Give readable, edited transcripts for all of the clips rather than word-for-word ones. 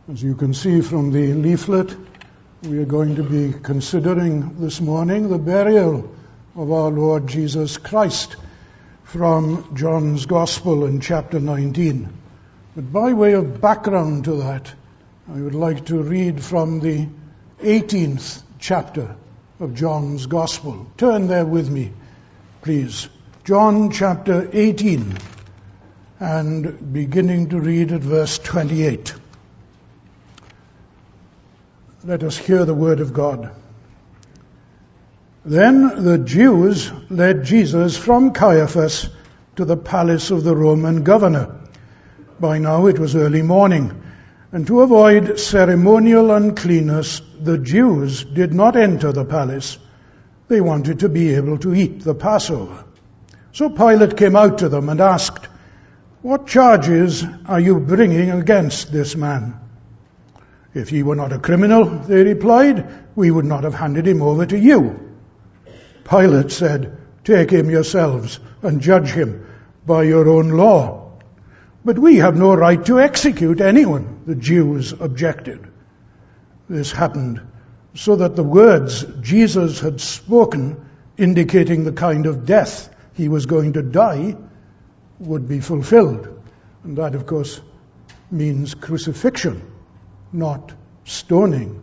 As you can see from the leaflet, we are going to be considering this morning the burial of our Lord Jesus Christ from John's Gospel in chapter 19. But by way of background to that, I would like to read from the 18th chapter of John's Gospel. Turn there with me, please. John chapter 18, and beginning to read at verse 28. Let us hear the word of God. Then the Jews led Jesus from Caiaphas to the palace of the Roman governor. By now it was early morning, and to avoid ceremonial uncleanness, the Jews did not enter the palace. They wanted to be able to eat the Passover. So Pilate came out to them and asked, "What charges are you bringing against this man?" "If he were not a criminal," they replied, "we would not have handed him over to you." Pilate said, "Take him yourselves and judge him by your own law." "But we have no right to execute anyone," the Jews objected. This happened so that the words Jesus had spoken, indicating the kind of death he was going to die, would be fulfilled. And that, of course, means crucifixion, not stoning.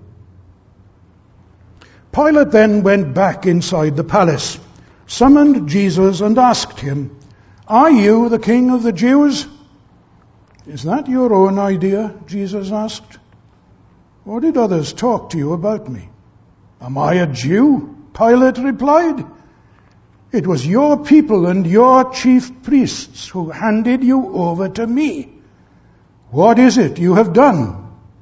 Pilate then went back inside the palace, summoned Jesus and asked him, "Are you the king of the Jews?" "Is that your own idea?" Jesus asked. "Or did others talk to you about me?" "Am I a Jew?" Pilate replied. "It was your people and your chief priests who handed you over to me. What is it you have done?"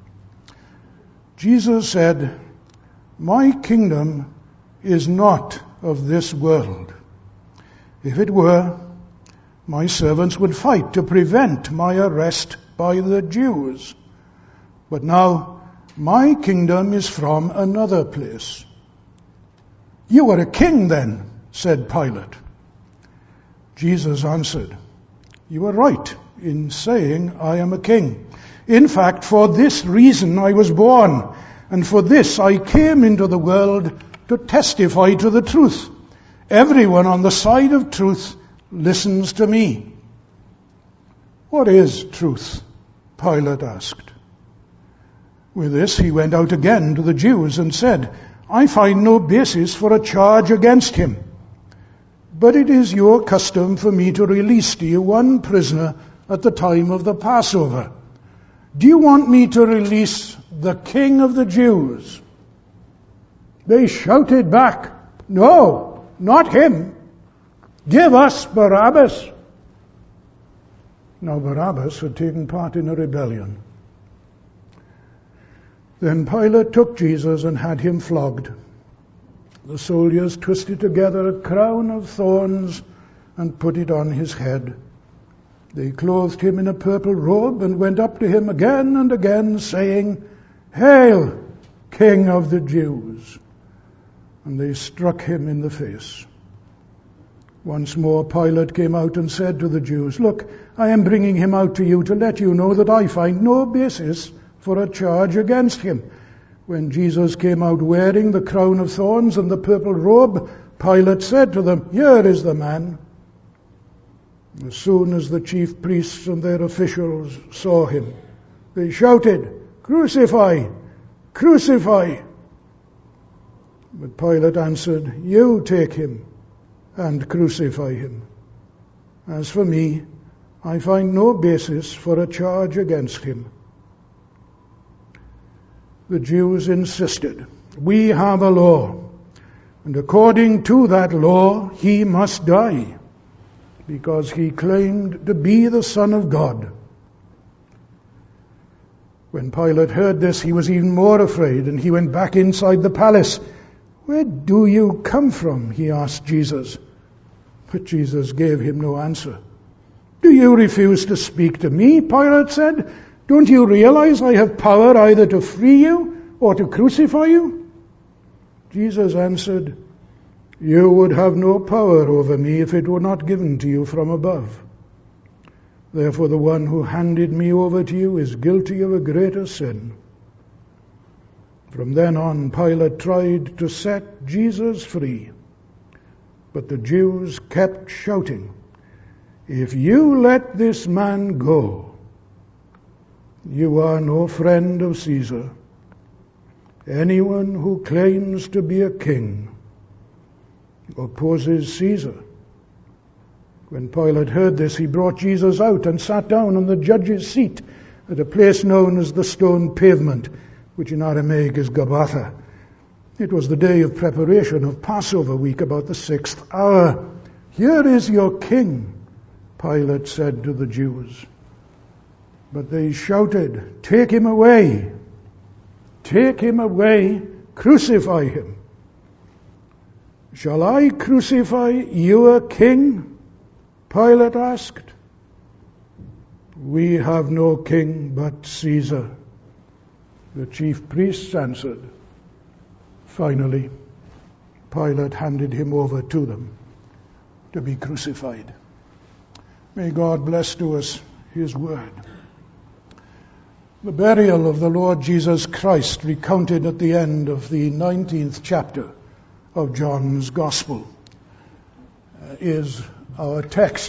Jesus said, "My kingdom is not of this world. If it were, my servants would fight to prevent my arrest by the Jews. But now my kingdom is from another place." "You are a king then," said Pilate. Jesus answered, "You are right in saying I am a king. In fact, for this reason I was born, and for this I came into the world, to testify to the truth. Everyone on the side of truth listens to me." "What is truth?" Pilate asked. With this he went out again to the Jews and said, "I find no basis for a charge against him. But it is your custom for me to release to you one prisoner at the time of the Passover. Do you want me to release the King of the Jews?" They shouted back, "No, not him. Give us Barabbas." Now Barabbas had taken part in a rebellion. Then Pilate took Jesus and had him flogged. The soldiers twisted together a crown of thorns and put it on his head. They clothed him in a purple robe and went up to him again and again, saying, "Hail, King of the Jews!" And they struck him in the face. Once more Pilate came out and said to the Jews, "Look, I am bringing him out to you to let you know that I find no basis for a charge against him." When Jesus came out wearing the crown of thorns and the purple robe, Pilate said to them, "Here is the man." As soon as the chief priests and their officials saw him, they shouted, "Crucify! Crucify!" But Pilate answered, "You take him and crucify him. As for me, I find no basis for a charge against him." The Jews insisted, "We have a law, and according to that law he must die, because he claimed to be the Son of God." When Pilate heard this, he was even more afraid, and he went back inside the palace. "Where do you come from?" he asked Jesus. But Jesus gave him no answer. "Do you refuse to speak to me?" Pilate said. "Don't you realize I have power either to free you or to crucify you?" Jesus answered, "You would have no power over me if it were not given to you from above. Therefore the one who handed me over to you is guilty of a greater sin." From then on, Pilate tried to set Jesus free. But the Jews kept shouting, "If you let this man go, you are no friend of Caesar. Anyone who claims to be a king opposes Caesar." When Pilate heard this, he brought Jesus out and sat down on the judge's seat at a place known as the Stone Pavement, which in Aramaic is Gabbatha. It was the day of preparation of Passover week, about the 6th hour. "Here is your king," Pilate said to the Jews. But they shouted, "Take him away! Take him away! Crucify him!" "Shall I crucify your king?" Pilate asked. "We have no king but Caesar," the chief priests answered. Finally, Pilate handed him over to them to be crucified. May God bless to us his word. The burial of the Lord Jesus Christ, recounted at the end of the 19th chapter of John's Gospel, is our text.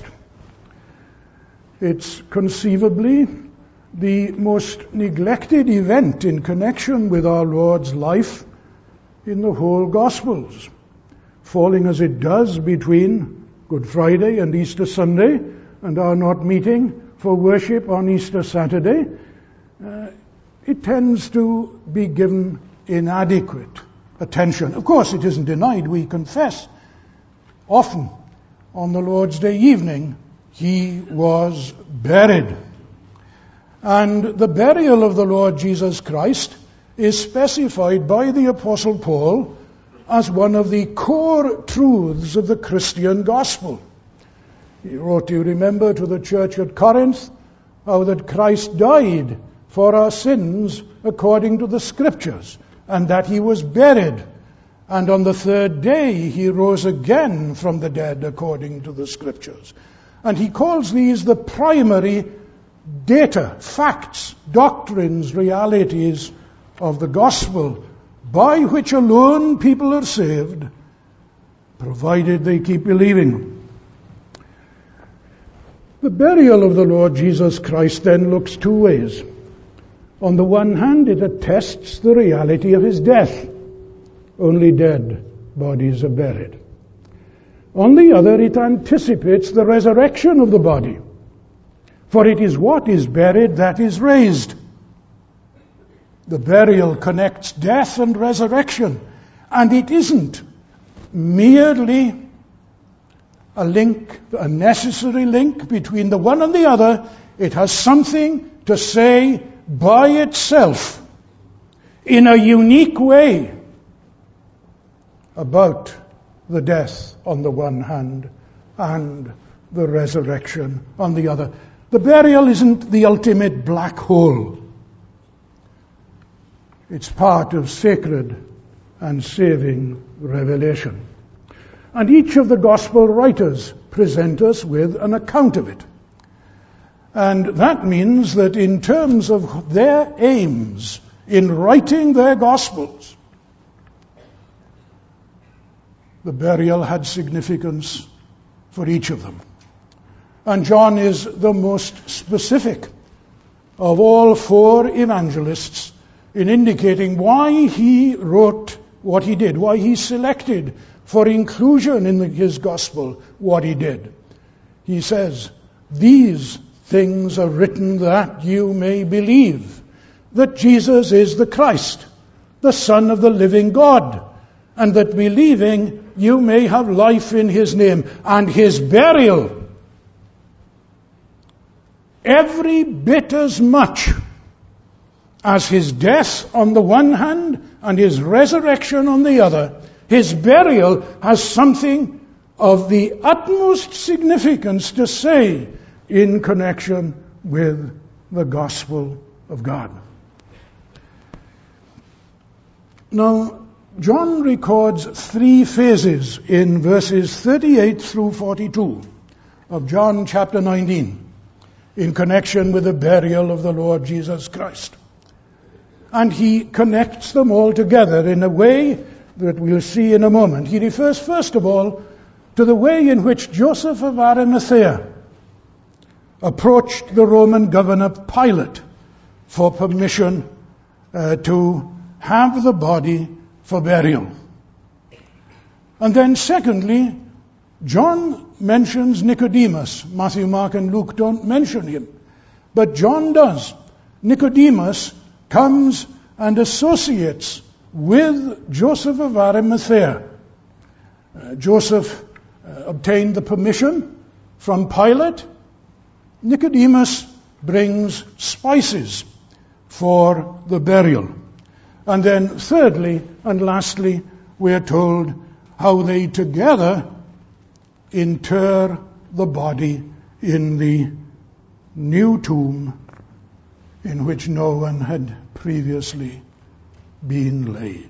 It's conceivably the most neglected event in connection with our Lord's life in the whole Gospels, falling as it does between Good Friday and Easter Sunday, and our not meeting for worship on Easter Saturday. It tends to be given inadequate attention. Of course, it isn't denied. We confess often on the Lord's Day evening, he was buried. And the burial of the Lord Jesus Christ is specified by the Apostle Paul as one of the core truths of the Christian gospel. He wrote, you remember, to the church at Corinth, how that Christ died for our sins according to the Scriptures, and that he was buried, and on the third day he rose again from the dead according to the Scriptures. And he calls these the primary data, facts, doctrines, realities of the gospel, by which alone people are saved, provided they keep believing. The burial of the Lord Jesus Christ then looks two ways. On the one hand, it attests the reality of his death. Only dead bodies are buried. On the other, it anticipates the resurrection of the body. For it is what is buried that is raised. The burial connects death and resurrection. And it isn't merely a link, a necessary link between the one and the other. It has something to say by itself, in a unique way, about the death on the one hand and the resurrection on the other. The burial isn't the ultimate black hole. It's part of sacred and saving revelation. And each of the gospel writers present us with an account of it. And that means that in terms of their aims in writing their gospels, the burial had significance for each of them. And John is the most specific of all four evangelists in indicating why he wrote what he did, why he selected for inclusion in his gospel what he did. He says, "These things are written that you may believe that Jesus is the Christ, the Son of the living God, and that believing you may have life in his name." And his burial, every bit as much as his death on the one hand and his resurrection on the other, his burial has something of the utmost significance to say in connection with the gospel of God. Now, John records three phases in verses 38 through 42 of John chapter 19. in connection with the burial of the Lord Jesus Christ. And he connects them all together in a way that we'll see in a moment. He refers, first of all, to the way in which Joseph of Arimathea approached the Roman governor Pilate for permission to have the body for burial. And then secondly, John mentions Nicodemus. Matthew, Mark, and Luke don't mention him. But John does. Nicodemus comes and associates with Joseph of Arimathea. Joseph obtained the permission from Pilate. Nicodemus brings spices for the burial. And then thirdly and lastly, we are told how they together inter the body in the new tomb in which no one had previously been laid.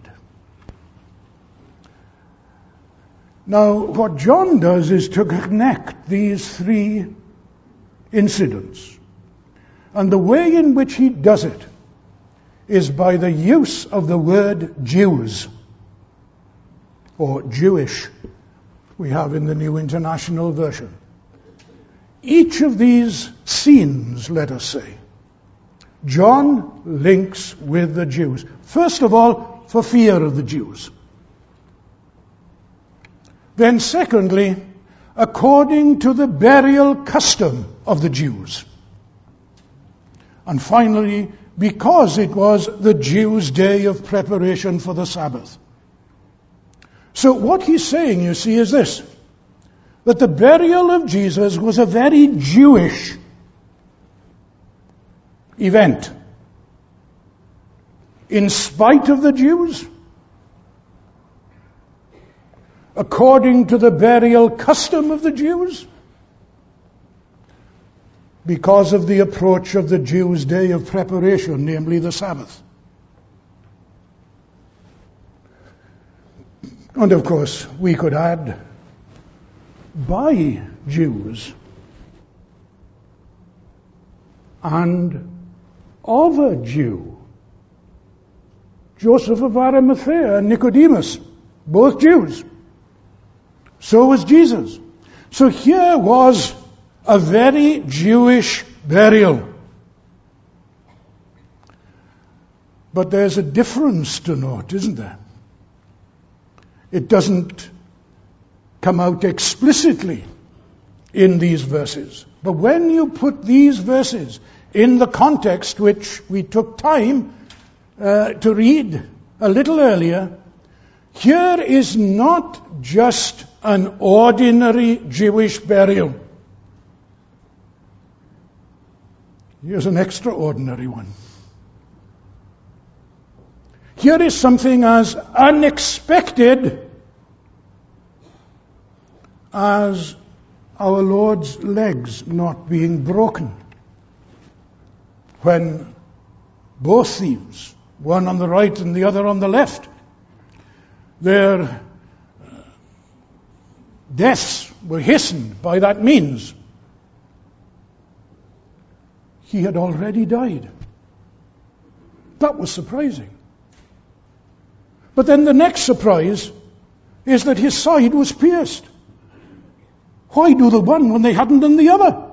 Now, what John does is to connect these three incidents. And the way in which he does it is by the use of the word Jews, or Jewish, we have in the New International Version. Each of these scenes, let us say, John links with the Jews. First of all, for fear of the Jews. Then secondly, according to the burial custom of the Jews. And finally, because it was the Jews' day of preparation for the Sabbath. So what he's saying, you see, is this, that the burial of Jesus was a very Jewish event. In spite of the Jews, according to the burial custom of the Jews, because of the approach of the Jews' day of preparation, namely the Sabbath. And of course, we could add, by Jews and of a Jew. Joseph of Arimathea and Nicodemus, both Jews. So was Jesus. So here was a very Jewish burial. But there's a difference to note, isn't there? It doesn't come out explicitly in these verses. But when you put these verses in the context which we took time to read a little earlier, here is not just an ordinary Jewish burial. Here's an extraordinary one. Here is something as unexpected as our Lord's legs not being broken when both thieves, one on the right and the other on the left, their deaths were hastened by that means. He had already died. That was surprising. But then the next surprise is that his side was pierced. Why do the one when they hadn't done the other?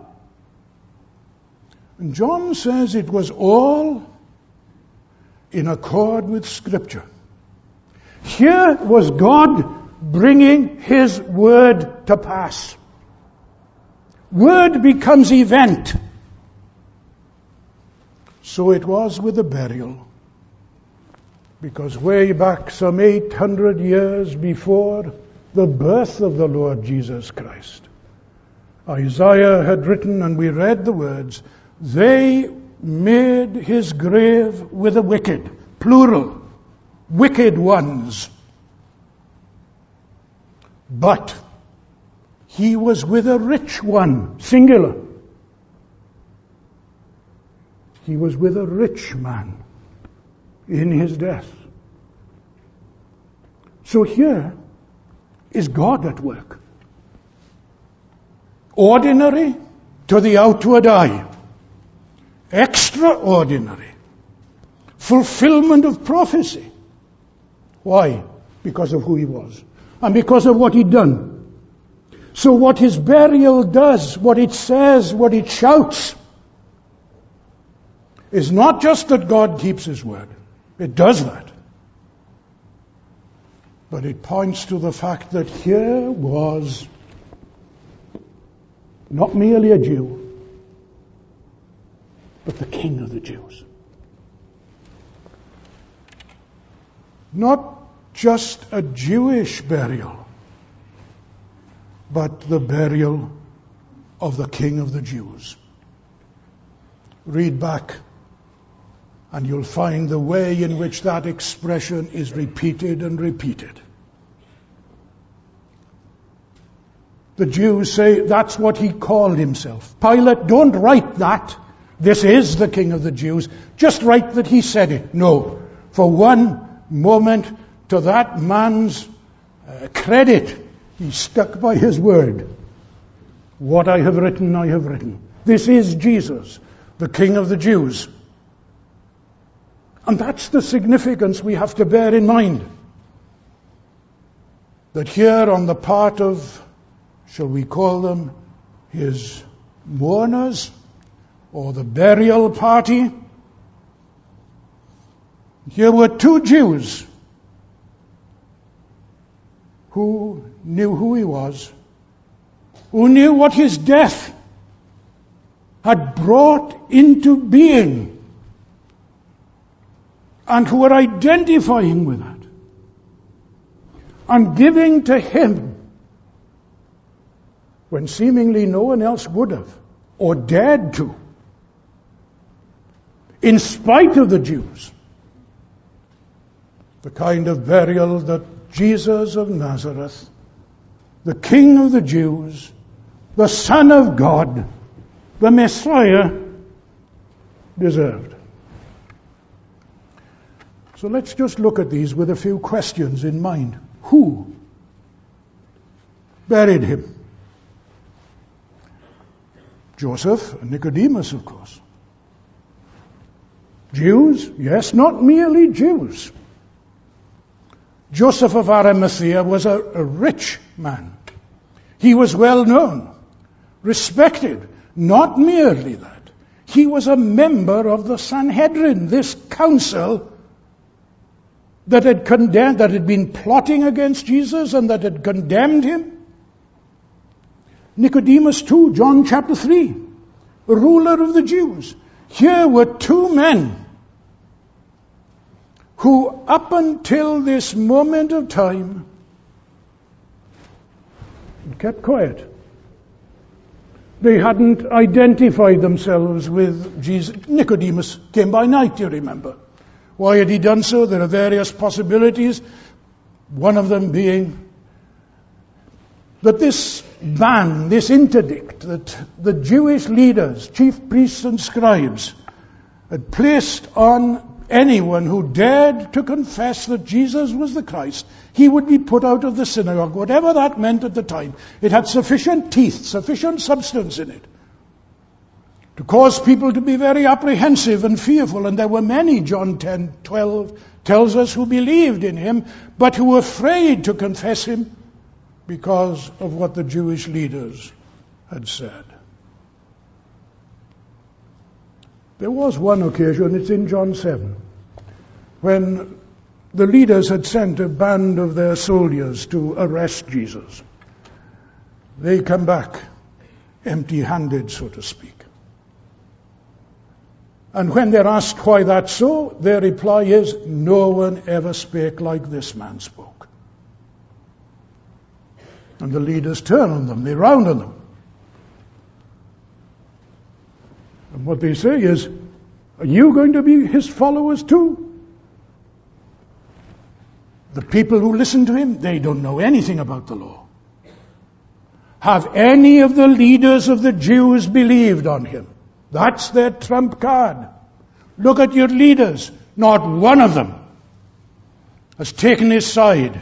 And John says it was all in accord with Scripture. Here was God bringing His word to pass. Word becomes event. So it was with the burial. Because way back some 800 years before the birth of the Lord Jesus Christ, Isaiah had written, and we read the words, they made his grave with the wicked, plural, wicked ones. But he was with a rich one, singular. He was with a rich man in his death. So here is God at work. Ordinary to the outward eye. extraordinary fulfillment of prophecy. Why? Because of who he was. And because of what he'd done. So what his burial does, what it says, what it shouts, is not just that God keeps his word. It does that. But it points to the fact that here was not merely a Jew, but the King of the Jews. Not just a Jewish burial, but the burial of the King of the Jews. Read back, and you'll find the way in which that expression is repeated and repeated. The Jews say that's what he called himself. Pilate, don't write that. This is the King of the Jews. Just write that he said it. No. For one moment, to that man's credit, he stuck by his word. What I have written, I have written. This is Jesus, the King of the Jews. And that's the significance we have to bear in mind. That here on the part of, shall we call them, his mourners, or the burial party, here were two Jews who knew who he was, who knew what his death had brought into being, and who were identifying with that, and giving to him when seemingly no one else would have, or dared to, in spite of the Jews, the kind of burial that Jesus of Nazareth, the King of the Jews, the Son of God, the Messiah, deserved. So let's just look at these with a few questions in mind. Who buried him? Joseph and Nicodemus, of course. Jews? Yes, not merely Jews. Joseph of Arimathea was a rich man. He was well known, respected. Not merely that. He was a member of the Sanhedrin, this council that had been plotting against Jesus and that had condemned him. Nicodemus too, John chapter 3, a ruler of the Jews. Here were two men who up until this moment of time kept quiet. They hadn't identified themselves with Jesus. Nicodemus came by night, you remember. Why had he done so? There are various possibilities. One of them being that this ban, this interdict that the Jewish leaders, chief priests and scribes, had placed on anyone who dared to confess that Jesus was the Christ, he would be put out of the synagogue, whatever that meant at the time. It had sufficient teeth, sufficient substance in it to cause people to be very apprehensive and fearful. And there were many, John 10:12 tells us, who believed in him, but who were afraid to confess him because of what the Jewish leaders had said. There was one occasion, it's in John 7, when the leaders had sent a band of their soldiers to arrest Jesus. They come back empty-handed, so to speak. And when they're asked why that's so, their reply is, no one ever spake like this man spoke. And the leaders turn on them, they round on them. And what they say is, are you going to be his followers too? The people who listen to him, they don't know anything about the law. Have any of the leaders of the Jews believed on him? That's their trump card. Look at your leaders. Not one of them has taken his side.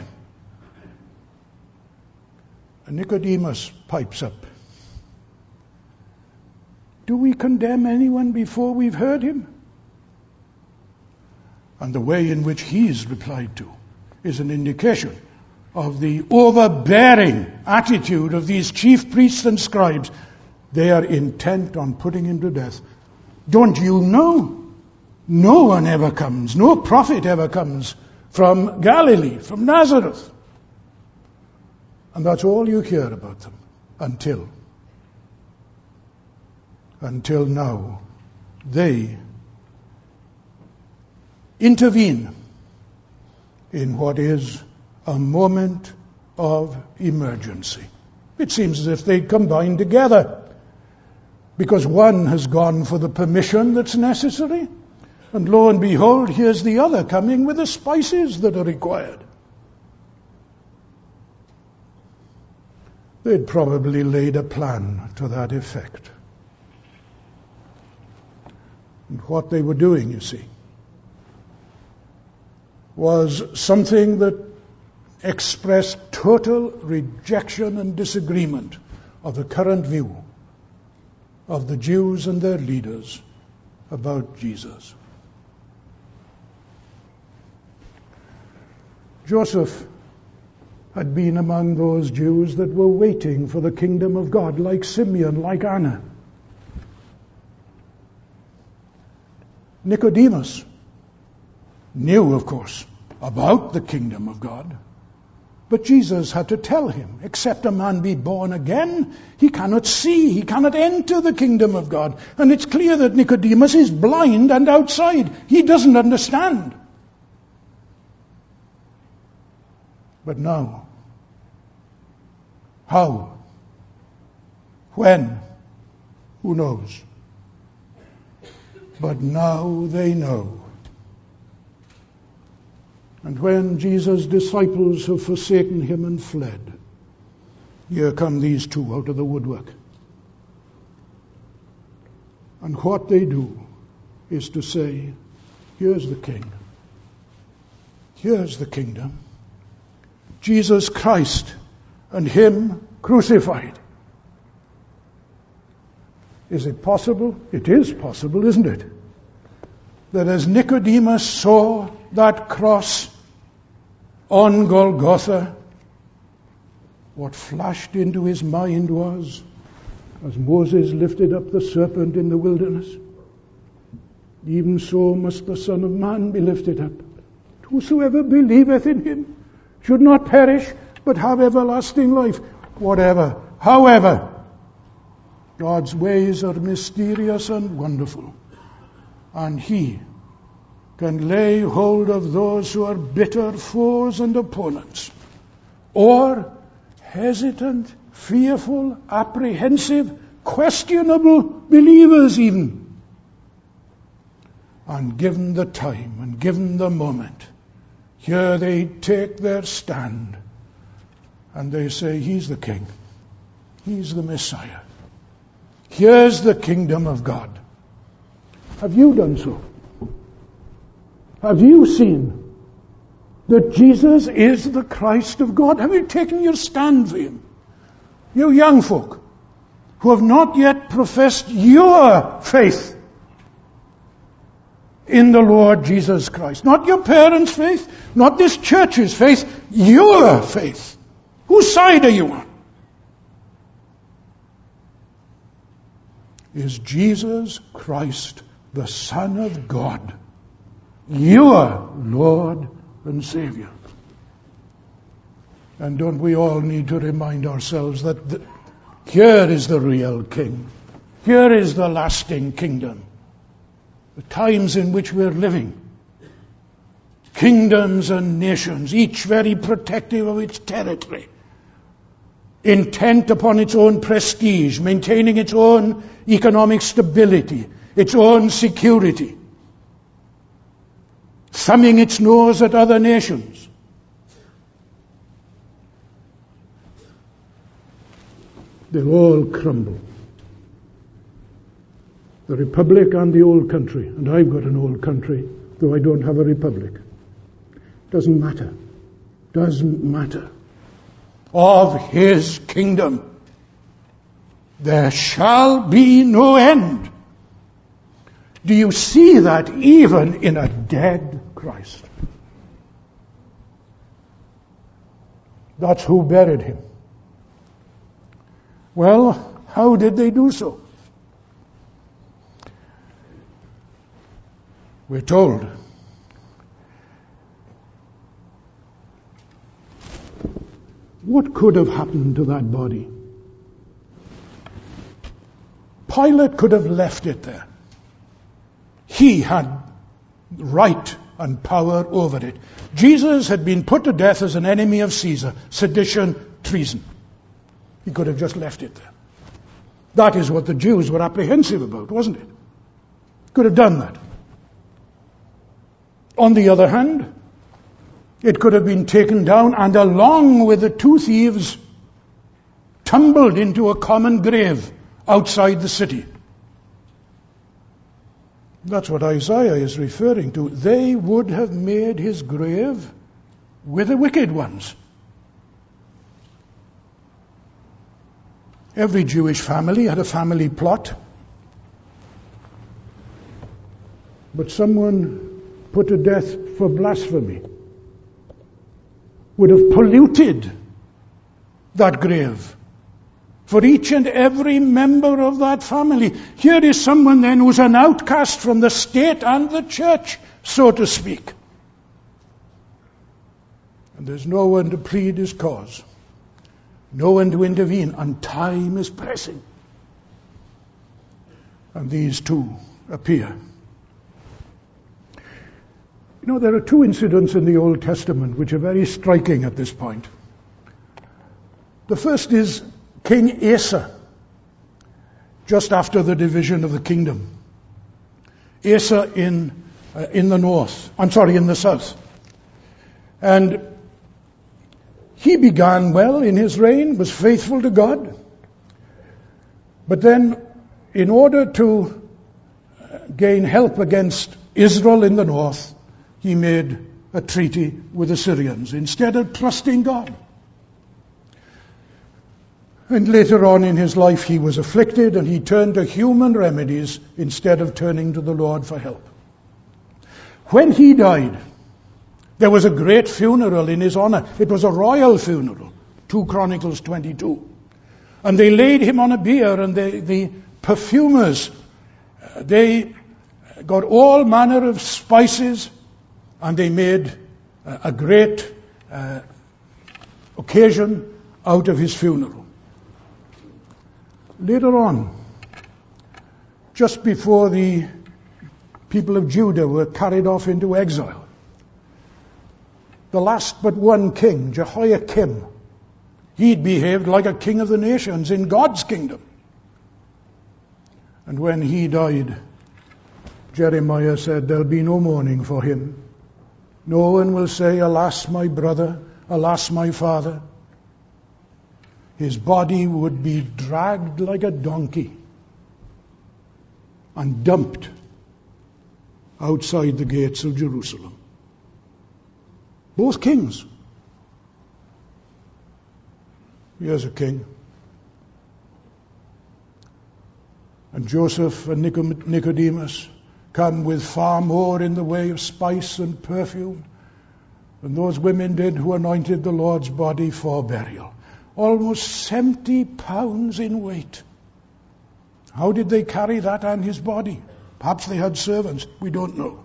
And Nicodemus pipes up. Do we condemn anyone before we've heard him? And the way in which he is replied to is an indication of the overbearing attitude of these chief priests and scribes. They are intent on putting him to death. Don't you know? No one ever comes, no prophet ever comes from Galilee, from Nazareth. And that's all you hear about them until now. They intervene in what is a moment of emergency. It seems as if they combine together, because one has gone for the permission that's necessary, and lo and behold, here's the other coming with the spices that are required. They'd probably laid a plan to that effect. And what they were doing, you see, was something that expressed total rejection and disagreement of the current view of the Jews and their leaders about Jesus. Joseph had been among those Jews that were waiting for the kingdom of God, like Simeon, like Anna. Nicodemus knew, of course, about the kingdom of God, but Jesus had to tell him, except a man be born again, he cannot see, he cannot enter the kingdom of God. And it's clear that Nicodemus is blind and outside. He doesn't understand. But now, how? When? Who knows? But now they know. And when Jesus' disciples have forsaken him and fled, here come these two out of the woodwork. And what they do is to say, here's the king. Here's the kingdom. Jesus Christ and him crucified. Is it possible? It is possible, isn't it? That as Nicodemus saw that cross on Golgotha, what flashed into his mind was, as Moses lifted up the serpent in the wilderness, even so must the Son of Man be lifted up. Whosoever believeth in him should not perish, but have everlasting life. Whatever, however, God's ways are mysterious and wonderful, and he can lay hold of those who are bitter foes and opponents, or hesitant, fearful, apprehensive, questionable believers even. And given the time and given the moment, here they take their stand and they say, he's the king. He's the Messiah. Here's the kingdom of God. Have you done so? Have you seen that Jesus is the Christ of God? Have you taken your stand for him? You young folk who have not yet professed your faith in the Lord Jesus Christ. Not your parents' faith, not this church's faith, your faith. Whose side are you on? Is Jesus Christ the Son of God your Lord and Savior? And don't we all need to remind ourselves that here is the real King. Here is the lasting kingdom. The times in which we're living. Kingdoms and nations, each very protective of its territory. Intent upon its own prestige, maintaining its own economic stability, its own security. Thumbing its nose at other nations. They'll all crumble. The republic and the old country. And I've got an old country, though I don't have a republic. Doesn't matter. Doesn't matter. Of his kingdom. there shall be no end. Do you see that even in a dead Christ? That's who buried him. Well, how did they do so? We're told what could have happened to that body? Pilate could have left it there. He had right and power over it. Jesus had been put to death as an enemy of Caesar, sedition, treason. He could have just left it there. That is what the Jews were apprehensive about, wasn't it? Could have done that. On the other hand, it could have been taken down and along with the two thieves tumbled into a common grave outside the city. That's what Isaiah is referring to. They would have made his grave with the wicked ones. Every Jewish family had a family plot. But someone put to death for blasphemy would have polluted that grave for each and every member of that family. Here is someone then who's an outcast from the state and the church, so to speak. And there's no one to plead his cause, no one to intervene, and time is pressing. And these two appear. You know, there are two incidents in the Old Testament which are very striking at this point. The first is King Asa, just after the division of the kingdom. Asa in the south. And he began well in his reign, was faithful to God. But then, in order to gain help against Israel in the north, he made a treaty with the Syrians instead of trusting God. And later on in his life he was afflicted and he turned to human remedies instead of turning to the Lord for help. When he died, there was a great funeral in his honor. It was a royal funeral, 2 Chronicles 22. And they laid him on a bier, and the perfumers, they got all manner of spices, and they made a great occasion out of his funeral. Later on, just before the people of Judah were carried off into exile, the last but one king, Jehoiakim, he'd behaved like a king of the nations in God's kingdom. And when he died, Jeremiah said, there'll be no mourning for him. No one will say, alas, my brother, alas, my father. His body would be dragged like a donkey and dumped outside the gates of Jerusalem. Both kings. Here's a king. And Joseph and Nicodemus come with far more in the way of spice and perfume than those women did who anointed the Lord's body for burial. Almost 70 pounds in weight. How did they carry that and his body? Perhaps they had servants. We don't know.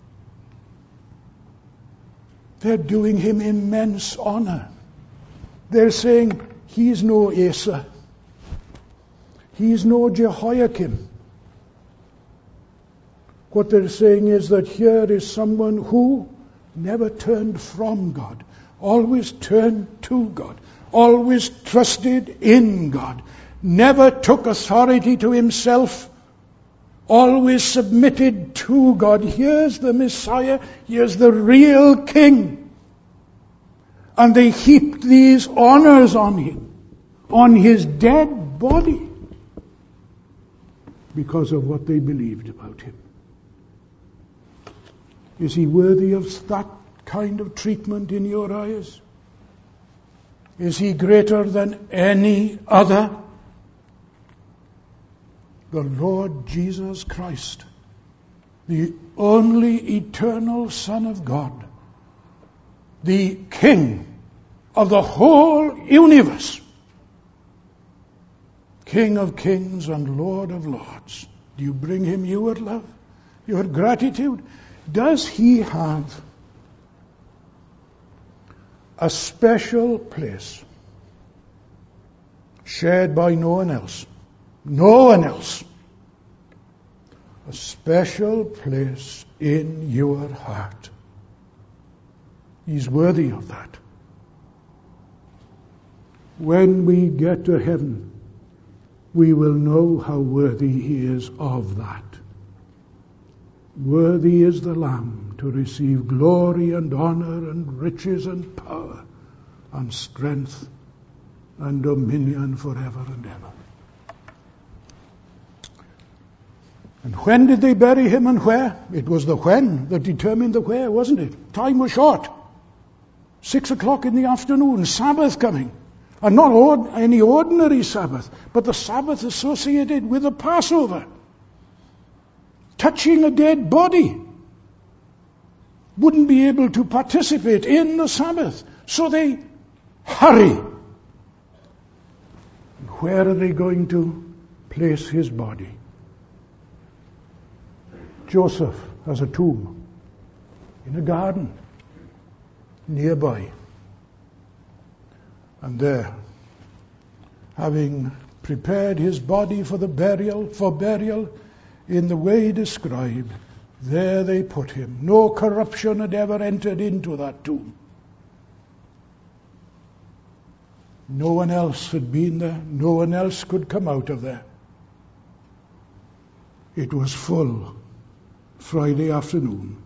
They're doing him immense honor. They're saying, he's no Asa. He's no Jehoiakim. What they're saying is that here is someone who never turned from God, always turned to God, always trusted in God, never took authority to himself, always submitted to God. Here's the Messiah, here's the real King. And they heaped these honors on him, on his dead body, because of what they believed about him. Is he worthy of that kind of treatment in your eyes? Is he greater than any other? the Lord Jesus Christ, the only eternal Son of God, the King of the whole universe, King of kings and Lord of lords. Do you bring him your love, your gratitude? Does he have a special place shared by no one else? No one else. A special place in your heart. He's worthy of that. When we get to heaven, we will know how worthy he is of that. Worthy is the Lamb to receive glory and honor and riches and power and strength and dominion forever and ever. And when did they bury him and where? It was the when that determined the where, wasn't it? Time was short. 6 o'clock in the afternoon, Sabbath coming. And not any ordinary Sabbath, but the Sabbath associated with the Passover. Touching a dead body. Wouldn't be able to participate in the Sabbath. So they hurry. Where are they going to place his body? Joseph has a tomb in a garden nearby. And there, having prepared his body for burial in the way described, there they put him. No corruption had ever entered into that tomb. No one else had been there. No one else could come out of there. It was full Friday afternoon.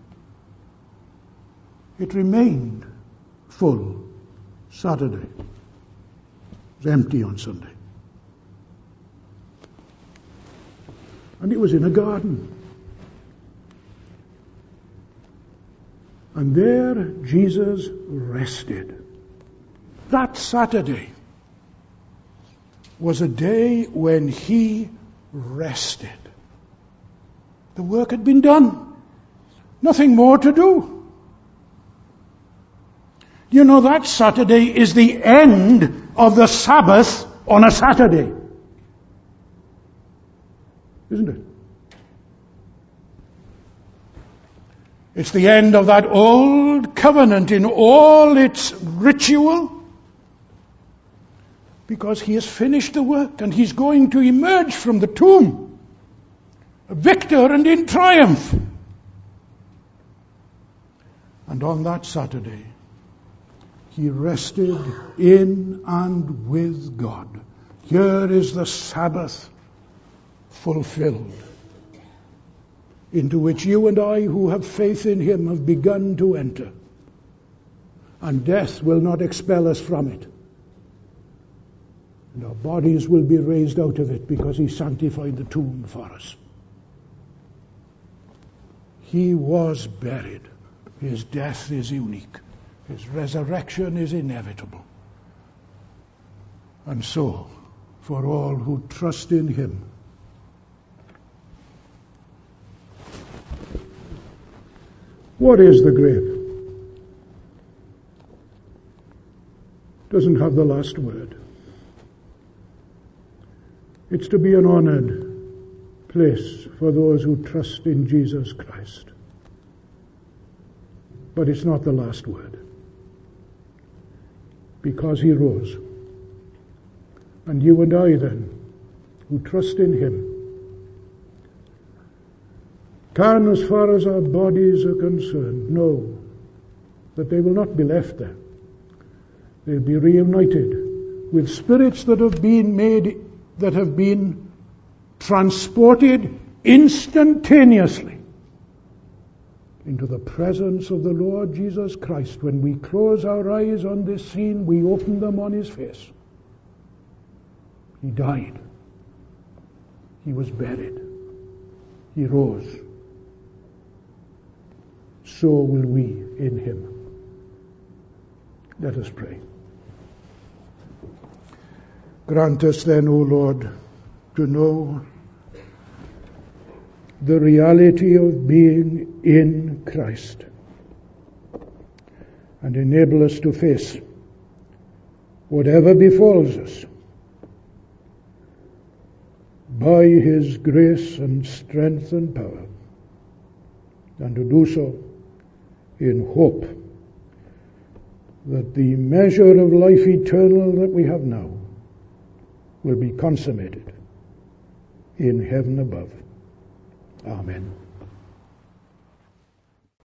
It remained full Saturday. It was empty on Sunday. And it was in a garden. And there Jesus rested. That Saturday was a day when he rested. The work had been done. Nothing more to do. You know, that Saturday is the end of the Sabbath on a Saturday. Isn't it? It's the end of that old covenant in all its ritual, because he has finished the work and he's going to emerge from the tomb a victor and in triumph. And on that Saturday, he rested in and with God. Here is the Sabbath fulfilled, into which you and I who have faith in him have begun to enter. And death will not expel us from it. And our bodies will be raised out of it because he sanctified the tomb for us. He was buried. His death is unique. His resurrection is inevitable. And so, for all who trust in him, what is the grave? Doesn't have the last word. It's to be an honored place for those who trust in Jesus Christ. But it's not the last word. Because he rose. And you and I then, who trust in him, can, as far as our bodies are concerned, know that they will not be left there. They'll be reunited with spirits that have been transported instantaneously into the presence of the Lord Jesus Christ. When we close our eyes on this scene, we open them on his face. He died. He was buried. He rose. So will we in him. Let us pray. Grant us then, O Lord, to know the reality of being in Christ, and enable us to face whatever befalls us by His grace and strength and power, and to do so in hope that the measure of life eternal that we have now will be consummated in heaven above. Amen.